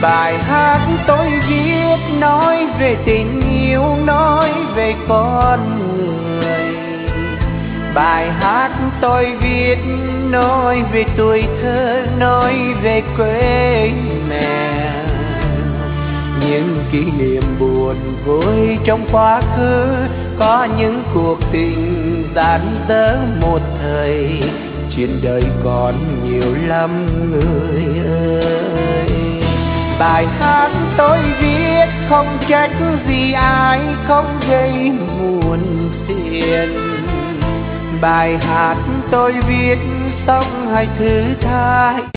Bài hát tôi viết nói về tình yêu, nói về con người. Bài hát tôi viết nói về tuổi thơ, nói về quê mẹ. Những kỷ niệm buồn vui trong quá khứ, có những cuộc tình gian dở một thời. Trên đời còn nhiều lắm người ơi. Bài hát tôi viết không trách gì ai, không gây buồn phiền. Bài hát tôi viết xong hãy thứ tha.